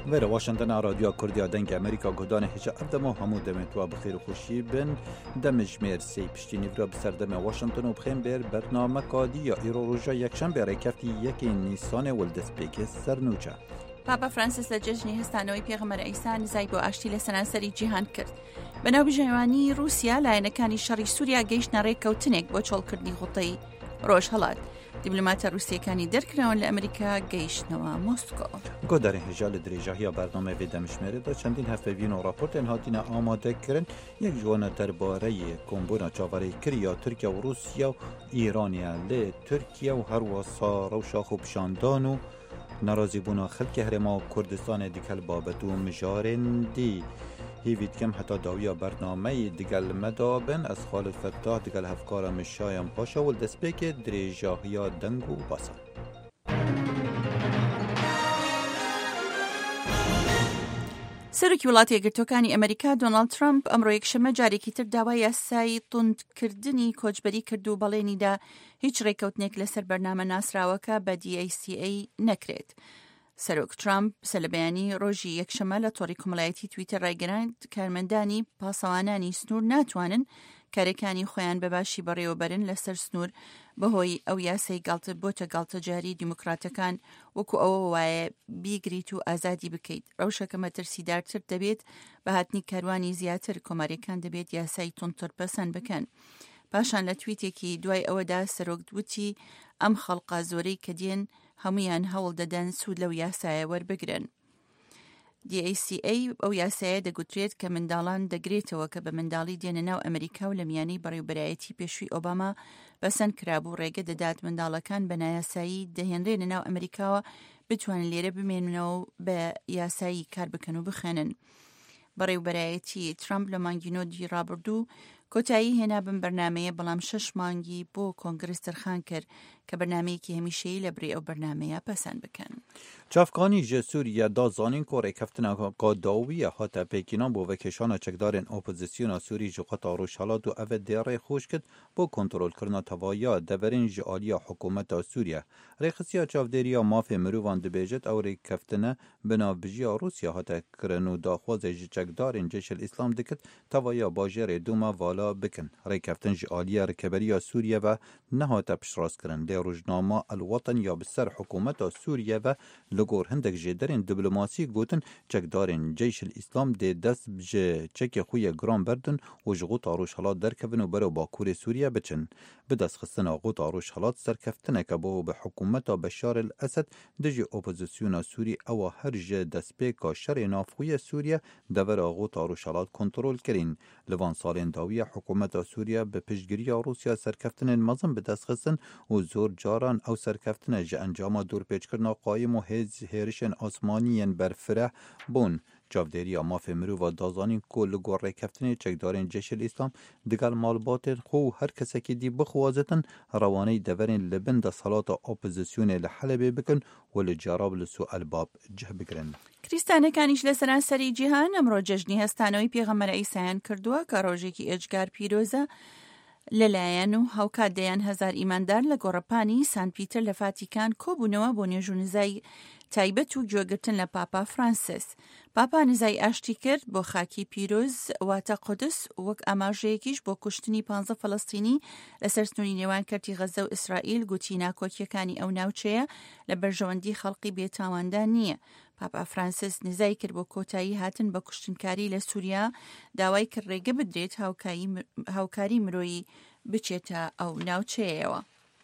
ویر واشنطن رادیو کردیا دنگ امریکا گودان هجا افدما همو دمت و بخیر خوشی بن دمجمیر سی پشتینی ورا بسردم واشنطن و بخیم بیر برنامه کادی یا ایرو روژا یکشن بیره کفتی یکی نیسان ولدس پیک سرنوچه. پاپا فرانسیس لجژنی هستانەوەی پێغەمبەر عیسا نزای بۆ ئاشتی لە سەرانسەری جیهان کرد. بەناو بژێوانی رووسیا لایەنەکانی شەڕی سووریا گەیشتنە ڕێککەوتنێک بۆ چۆڵکردنی غوڵتەی ڕۆژهەڵات. دیپلۆماتە رووسیەکانی دەرکراون لە ئەمریکا گەیشتنەوە مۆسکۆ. گۆدارێن هێژا لە درێژاهیا بەرنامە بێ دەمشمێرەدا چەندین هەفتەڤین و راپۆرتێن هاتینە ئامادەکردن یەک جوانە دەربارەی کۆمبوونە چاوەڕێکردنیا تورکیا و رووسیا و ئیرانیا لێ تورکیا و هەروەسا ڕەوشاخ و پیشاندان و ناراضی بونا خلک هرما کردستان دیگل بابت و مجارن دی هیوید کم حتی داویا برنامه دیگل مدابن از خالد فتاح دیگل هفکار مشایم پاشا و دسپیک دریجاهیا دنگ و باسا. سەرۆکی وڵاتی یەکگرتووەکانی ئەمریکا دۆناڵد ترامپ ئەمڕۆ یەکشەممە جارێکی تر داوای یاسای توندکردنی کۆچبەری کرد و بەڵێنیدا هیچ ڕێککەوتنێک لەسەر بەرنامە ناسراوەکە بە DACA نەکرێت. سەرۆک ترامپ سە لە بەیانی ڕۆژی یەکشەممە لە تۆڕی کۆمەڵایەتی تویتر ڕایگەاند کارمەندانی پاسەوانانی سنوور ناتوانن کارەکانی خۆیان بەباشی بەڕێوەبەرن لەسەر سنوور بەهۆی ئەو یاسای گاڵتە بۆتە گاڵتەجاری دیموکراتەکان وەکو ئەوە وایە بیگریت و ئازادی بکەیت. ڕەوشەکە مەترسیدارتر دەبێت بە هاتنی کاروانی زیاتر کۆماریەکان دەبێت یاسای تونتر پەسەند بکەن. پاشان لە تویتێکی دوای ئەوەدا سەرۆک دووتی ئەم خەڵقا زۆرەی کە دێن هەمویان هەوڵ دەدەن سوود لەو یاسایە وەربگرن. DACA ئەو یاسایە دەگوترێت کە منداڵان دەگرێتەوە کە بە منداڵی دێنە ناو ئەمریکا و لە میانەی بەڕێوەبەرایەتی پێشووی ئۆباما بەسەند کرابوو ڕێگە دەدات منداڵەکان بە نایاسایی دەهێنرێنە ناو ئەمریکاوە بتوانن لێرە بمێننەوە بە یاسایی کار بکەن و بخێنن. بەڕێوەبەرایەتی ترامپ لە مانگینۆدی ڕابردوو کۆتایی هێنا بم بەرنمەیە بەڵام 6 مانگی بۆ کۆنگرس تەرخان کرد کە بەرنمەیەکی هەمیشەیی لە برێ ئەو بەرنمەیە پەسەند بکەن. چافکانی جه سوریه دا زانین که ریکفتن قاداوی حتی پیکینان با وکشان چکدارن اپوزیسیون سوری جوقت روشالات و او دیره خوش کد با کنترل کرنا توایا دورین جعالیا حکومت سوریه. ریخصیا چافداریا ماف مروان دبیجت او ریکفتن بنابجیا روسیا حتی کرنو داخواز چکدارن جیش الاسلام دکت توایا باجر دوما والا بکن. ریکفتن جعالیا رکبریا سوریه و نهات پشراس کرن. دی روزنامه الوطن یا بسر حکومت سوریه و لگور هندک جدرین دیپلماسی گوتن چکدارین جیش الاسلام دی دست بجه چک خوی گرام بردن و جغوط آروش حالات درکبن و برو باکور سوریه بچن. بدست خستن آغوط آروش حالات سرکفتنه که با به حکومت بشار الاسد دجی اپوزیسیون سوری او هر جه دست پیکا شر نافخوی سوریه دور آغوط آروش حالات کنترول کرین. لوان سالین داوی حکومت سوریه به پشگیری روسیا سرکفتن مزم بدست خستن و زور جاران او سرکفتن جه انجام دور پیچ کرنا قایم و هیرشن آسمانیین برفره بون. جاودری ماف مرو و دازانین کل گور ریکفتنی چکدارین جیش الاسلام دیگر مالبات خو هر کسی که دی بخوازتن روانه دورین لبن دا صلات اپوزیسیون لحلب بکن و لجاراب لسو الباب جه بگرن. کریستانەکانیش لە سەرانسەری جیهان ئەمڕۆ جەژنی هەستانەوەی پێغەمبەر عیسایان کردووە کە ڕۆژێکی ئێجگار پیرۆزە لەلایەن و هاوکات دەیان هەزار ئیماندار لە گۆڕەپانی سان پیتر لە فاتیکان کۆبوونەوە بۆ نوێژ و نزای تایبەت و گوێگرتن لە پاپا فرانسیس. پاپا نزای ئاشتی کرد بۆ خاکی پیرۆز واتە قودس وەک ئاماژەیەکیش بۆ کوشتنی 15 فەڵەستینی لەسەر سنووری نێوان کەرتی غەزە و ئیسرائیل گوتی ناکۆکیەکانی ئەو ناوچەیە لە بەرژەوەندی خەڵقی بێتاواندا نییە. پاپا فرانسیس نزای کرد بۆ کۆتایی هاتن بە کوشتنکاری لە سووریا داوای کرد ڕێگە بدرێت هاوکاری مرۆیی بچێتە ئەو ناوچەیەوە.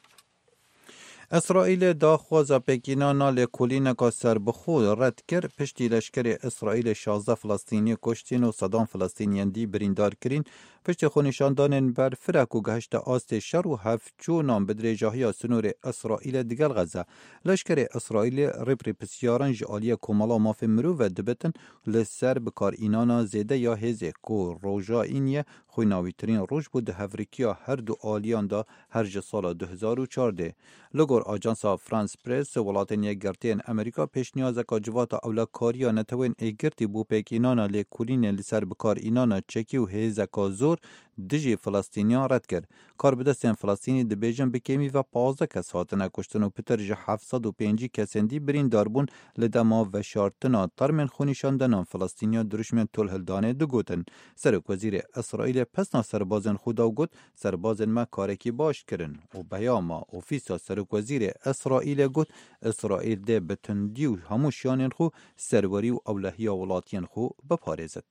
اسرائیل داخواز پکینانا لکولین که سر بخود رد کرد پشتی لشکر اسرائیل 16 فلسطینی کشتین و صدام فلسطینیان دی بریندار کرین پشتی خونشاندان بر فرق و گهشت آست شر و هفچونان بدرجاهی سنور اسرائیل دیگر غزه. لشکر اسرائیل ربری پسیاران جعالی کمالا ماف مرو و دبتن لسر بکار اینانا زیده یا هزه که روژا اینیه خویناویترین روش بود هفریکیا هر دو آلیان دا هر سال 2014. لگور آجانس فرانس پریس ولاتن یگرتین امریکا پیش نیاز که جوات اولا کاریا نتوین ایگرتی بو پیک اینانا لیکولین لسر بکار اینانا چکی و هزه که زور زور دژی فلسطینیان رد کرد. کاربدستین فلسطینی دبیجن بکیمی و 15 کس هاتنه کشتن و پتر جه 705 کسندی برین داربون لدما و شارتنا ترمن خونیشاندنان فلسطینیان درشمن تول هلدانه دگوتن. سرک وزیر اسرائیل پسنا سربازن خودا گوت سربازن ما کارکی باش کرن و بیاما اوفیسا سرک وزیر اسرائیل گوت اسرائیل ده بتندی و هموشیانن خو سروری و اولهی ولاتین خو بپارێزێت.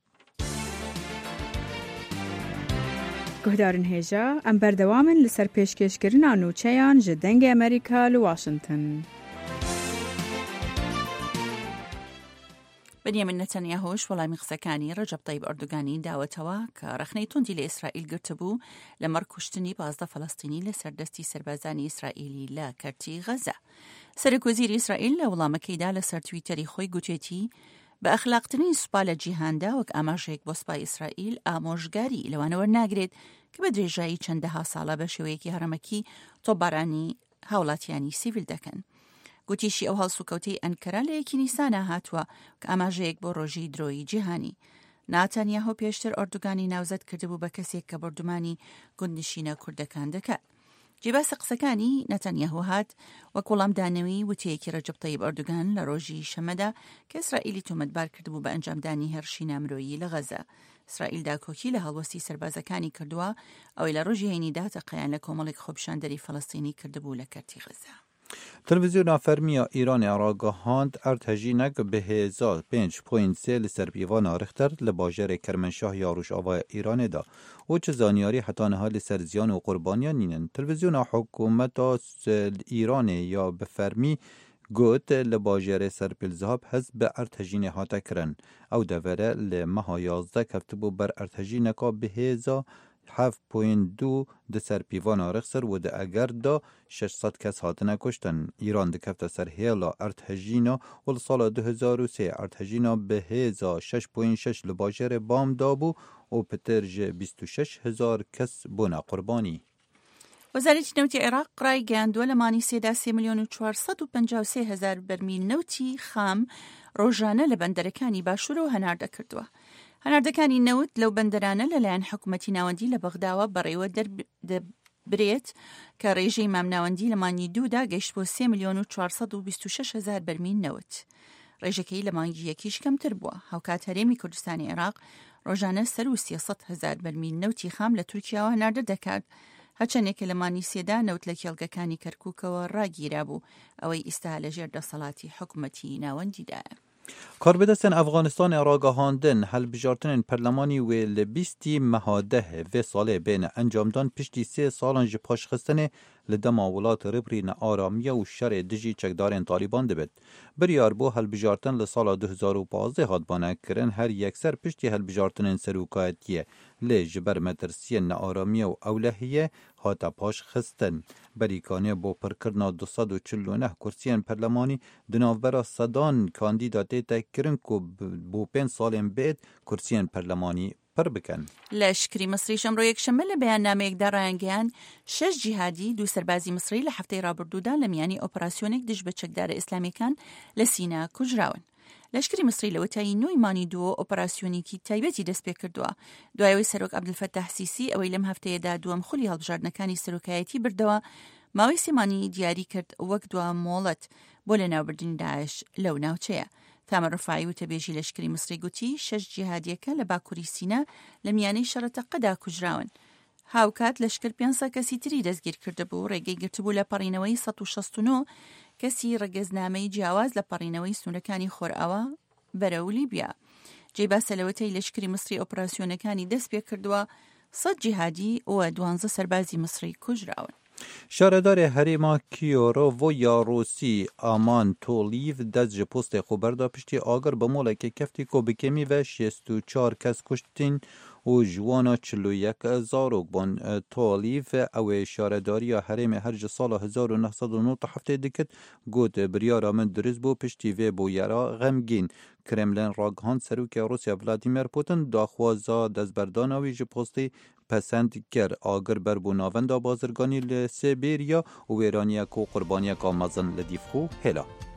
گهدارن هێژا ئەم بەردەوامن لەسەر پێشکەشکردنا نوچەیان ji dengê ئەمریکا li Washington. بنیامین نەتەنیاهوش وەڵامی قسەکانی ڕەجەب طەیب ئەردوگانی داوەتەوە کە ڕەخنەی توندی لە ئیسرائیل گرتبوو لە مەرکوشتنی 15 فەڵەستینی لە سەردەستی سەربازانی ئیسرائیلی لە کەرتی غەزە. سەرکوەزیری ئیسرائیل لە وەڵامەکەیدا لەسەر تویتەری خۆی گوتێتی بە ئەخلاقترین سوپا لە جیهاندا وەک ئاماژەیەک بۆ سوپای ئیسرائیل ئامۆژگاری لەوانەوە ناگرێت کە بە درێژایی چەندەها ساڵە بە شێوەیەکی هەرەمەکی تۆپبارانی هاوڵاتیانی سیڤیل دەکەن. گوتیشی ئەو هەڵسوکەوتەی ئەنکەرا لە یەکی نیسانە هاتووە کە ئاماژەیەک بۆ ڕۆژی درۆیی جیهانی. ناتانیاهو پێشتر ئەردوگانی ناوزەت کردبوو بە کەسێک کە بەردومانی گوندنشینە کوردەکان دەکات. جێباسە قسەکانی نەتەنیاهو هات وەک وەڵامدانەوەی وتەیەکی ڕەجەب طەیب ئەردوگان لە ڕۆژی شەمەدا کە ئیسرائیلی تۆمەتبار کردبوو بە ئەنجامدانی هێرشی نامرۆیی لە غەزە. ئیسرائیل داکۆکی لە هەڵوەستی سەربازەکانی کردووە ئەوەی لە ڕۆژی هەینیدا تەقەیان لە کۆمەڵێک خۆپیشاندەری فەڵەستینی کردبوو لە کەرتی غەزە. تلویزیون فەرمیە ئیران ڕاگەهاند ئەرتەژینەک بەهێزا 5.3 لەسەر پیڤانە ڕختەر لە باژێرە کەرمەنشاه یا ڕۆژئاوای ئیرانێدا و چ زانیاری هەتانەها لەسەر زیان و قوربانیان نینن. تلویزیۆنا حکوومەتا ئیرانێ یا بە فەرمی گوت لە باژێرە سەرپیلزەهاب هەست بە ئەرتەژینێ هاتە کرن. ئەو دەڤەرە لە مەها 11 کەفتبوو بەر ئەرتەژینەکا بەهێزا 7.2 دسر پیوانا رخصر و ده اگر دا 600 کس هاتنه کشتن. ایران دکفت سر هیلا ارتهجینا و لسال 2003 ارتهجینا به هزا 6.6 لباجر بام دابو و پترج 26,000 کس بونا قربانی. وەزارەتی نەوتی عێراق ڕای گەیاندووە لە مانی سێدا 3,453,000 بەرمیل نەوتی خام ڕۆژانە لە بەندەرەکانی باشوورەوە هەناردە کردووە. هەناردەکانی نەوت لەو بەندەرانە لەلایەن حکوومەتی ناوەندی لە بەغداوە بەڕێوە دەبرێت کە ڕێژەی مامناوەندی لە مانی دوودا گەیشت بۆ 3,426,000 بەرمیل نەوت. ڕێژەکەی لە مانگی یەکیش کەمتر بووە. هاوکات هەرێمی کوردستانی عێراق ڕۆژانە سەر و 300,000 بەرمیل نەوتی خام لە تورکیاوە هەناردە دەکات. هەچەندێکە لە مانی سێدا نەوت لە کێڵگەکانی کەرکووکەوە ڕاگیرا بوو ئەوەی ئیستا لەژێر دەسەڵاتی حکوومەتی ناوەندیدایە. کاربدستن افغانستان راگهاندن هەڵبژارتنên پەرلەمانی wê li 20 meha dehê vê salê bêne encamdan piştî 3 salan ji paşxistinê li dema welat ribirîne aramiya û şerê dijî çekdarên Talîban dibet. Biryar bû hەڵbژartin li sala 2015 hat banekirin her yekser piştî hەڵbژartinên serokayetiyê lê ji ber metirsiyên nearamiya û ewlehiyê hata paşxistin. Berîkanê bo pirkirina 249 kursiyên perlemanî di navbera sedan kandîdatê te kirin ku bo 5 salên bêd kursiyên perlemanî pir bikin. لەشکری مصریش ئەمڕۆ یەکشەممە لە بەیاننامەیەکدا ڕایانگەیان 6 جیهادی دوو سەربازی مصری لە هەفتەی ڕابردوودا لە میانی ئۆپەراسیۆنێک دژ بە چەکدارە ئیسلامیەکان لە سینا کوژراون. لەشکری مصری لە وتایی نوێی مانی دووە ئۆپەراسیۆنێکی تایبەتی دەست پێ کردووە. دوایەوەی سەرۆک عەبدولفەتاح سیسی ئەوەی لەم هەفتەیەدا دووەم خولی هەڵبژاردنەکانی سەرۆکایەتی بردەوە ماوەی سێمانی دیاری کرد وەک دووە مۆڵەت بۆ لە ناوبردنی داعش لەو ناوچەیە. تامر ڕفاعی وتەبێژی لەشکری مصری گوتی 6 جیهادیەکە لە باکووری سینا لە میانەی شەڕەتەقەدا کوژراون. هاوکات لەشکر 500 کەسی تری دەستگیر کردبوو ڕێگەی گرتبوو لە پەڕینەوەی 169 کەسی ڕێگەزنامەی جیاواز لە پەڕینەوەی سنوورەکانی خۆرئاوا بەرەو لیبیا. جێباسە لەوەتەی لەشکری مصری ئۆپەراسیۆنەکانی دەست پێ کردووە 100 جیهادی و 12 سەربازی مصری کوژراون. شارەدارê herêma Kîyevê Rûsî Aman Toliv dest ji postê xwe berda piştî agir bi molekê keftî ku bi kemî ve 64 kes kuştin û ji wan 41 zarok bûn. Toliv ew ê şaredariya herêmê her ji sala 1997 dikit got biryara min dirist bû piştî vê bûyera xemgîn. Kremlin ragihand serokê Rûsya Vladimir Putin daxwaza destberdana wî ji postê pesend kir. Agir ber bû navenda bazirganî li Sibêrya û wêraniya ku qurbaniyeka mezin li dîvxû hêla.